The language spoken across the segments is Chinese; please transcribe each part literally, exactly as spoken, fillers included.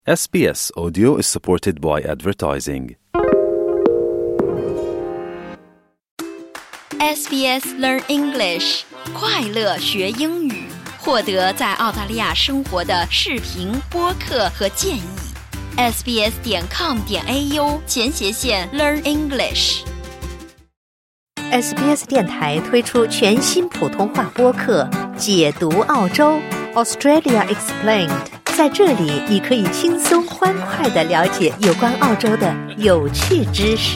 S B S Audio is supported by advertising. S B S Learn English 快乐学英语，获得在澳大利亚生活的视频、播客和建议。S B S 点 com 点 A U 前斜线 Learn English。S B S 电台推出全新普通话播客《解读澳洲 Australia Explained》，在这里你可以轻松欢快地了解有关澳洲的有趣知识。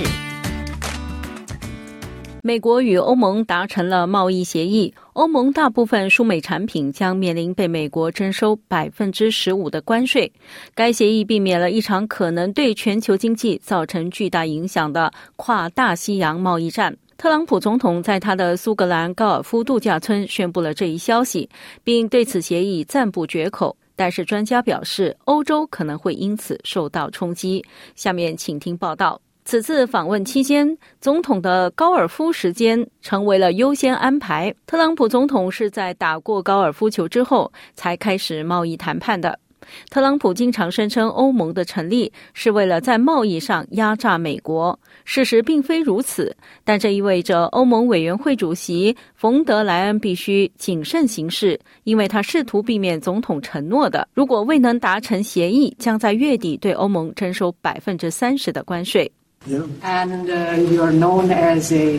美国与欧盟达成了贸易协议，欧盟大部分输美产品将面临被美国征收 百分之十五 的关税。该协议避免了一场可能对全球经济造成巨大影响的跨大西洋贸易战。特朗普总统在他的苏格兰高尔夫度假村宣布了这一消息，并对此协议赞不绝口。但是专家表示，欧洲可能会因此受到冲击。下面请听报道。此次访问期间，总统的高尔夫时间成为了优先安排。特朗普总统是在打过高尔夫球之后才开始贸易谈判的。特朗普经常声称欧盟的成立是为了在贸易上压榨美国，事实并非如此，但这意味着欧盟委员会主席冯德莱恩必须谨慎行事，因为他试图避免总统承诺的，如果未能达成协议，将在月底对欧盟征收 百分之三十 的关税。 Yeah. And uh, you are known as a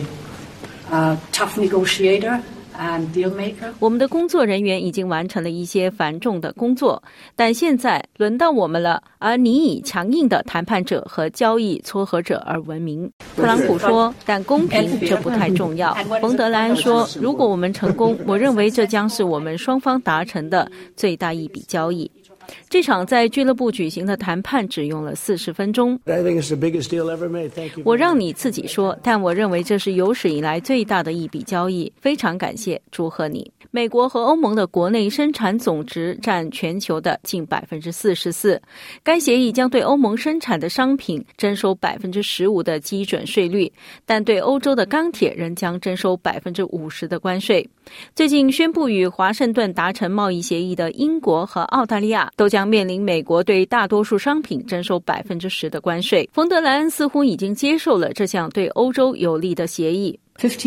uh, tough negotiator. 我们的工作人员已经完成了一些繁重的工作，但现在轮到我们了，而你以强硬的谈判者和交易撮合者而闻名。特朗普说，但公平这不太重要。冯德莱恩说，如果我们成功，我认为这将是我们双方达成的最大一笔交易。这场在俱乐部举行的谈判只用了四十分钟。我让你自己说，但我认为这是有史以来最大的一笔交易。非常感谢，祝贺你。美国和欧盟的国内生产总值占全球的近 百分之四十四。该协议将对欧盟生产的商品征收 百分之十五 的基准税率，但对欧洲的钢铁仍将征收 百分之五十 的关税。最近宣布与华盛顿达成贸易协议的英国和澳大利亚都将面临美国对大多数商品征收 百分之十 的关税。冯德莱恩似乎已经接受了这项对欧洲有利的协议。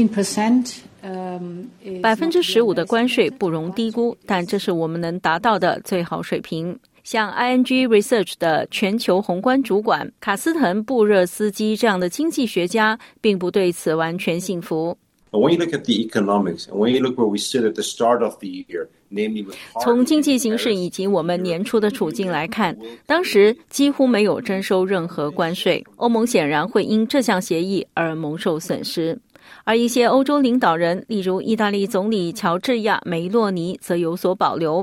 百分之十五 的关税不容低估，但这是我们能达到的最好水平。像 I N G Research 的全球宏观主管卡斯腾布热斯基这样的经济学家并不对此完全信服。 When you look at the economics, and when you look where we sit at the start of the year, namely with 从经济形势以及我们年初的处境来看，当时几乎没有征收任何关税。欧盟显然会因这项协议而蒙受损失。而一些欧洲领导人，例如意大利总理乔治亚梅洛尼则有所保留。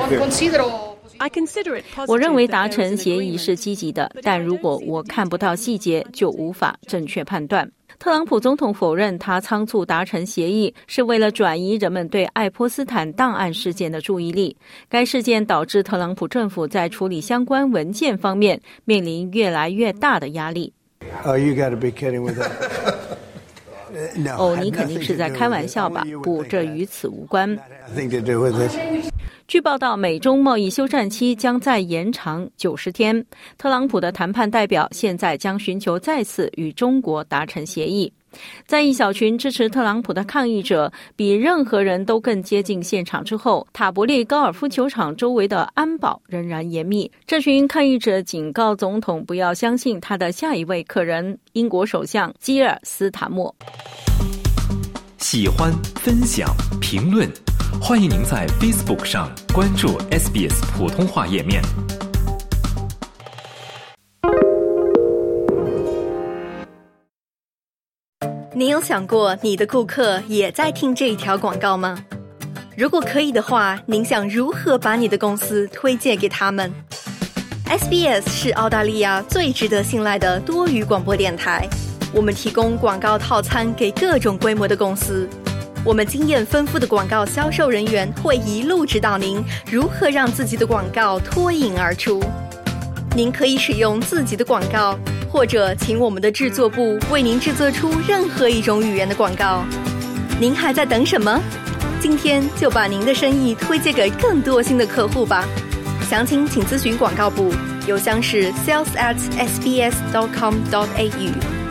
我认为达成协议是积极的，但如果我看不到细节，就无法正确判断。特朗普总统否认他仓促达成协议是为了转移人们对爱泼斯坦档案事件的注意力。该事件导致特朗普政府在处理相关文件方面面临越来越大的压力。 Oh, you gotta be kidding with that. 哦，你肯定是在开玩笑吧？不，这与此无关。据报道，美中贸易休战期将再延长九十天。特朗普的谈判代表现在将寻求再次与中国达成协议。在一小群支持特朗普的抗议者比任何人都更接近现场之后，塔伯利高尔夫球场周围的安保仍然严密。这群抗议者警告总统不要相信他的下一位客人——英国首相基尔斯塔默。 喜欢、分享、评论，欢迎您在 Facebook 上关注 S B S 普通话页面。 你有想过你的顾客也在听这一条广告吗？如果可以的话，您想如何把你的公司推荐给他们？ S B S 是澳大利亚最值得信赖的多语广播电台，我们提供广告套餐给各种规模的公司。我们经验丰富的广告销售人员会一路指导您如何让自己的广告脱颖而出。您可以使用自己的广告，或者请我们的制作部为您制作出任何一种语言的广告。您还在等什么？今天就把您的生意推荐给更多新的客户吧。详情请咨询广告部邮箱是 sales at s b s dot com dot a u。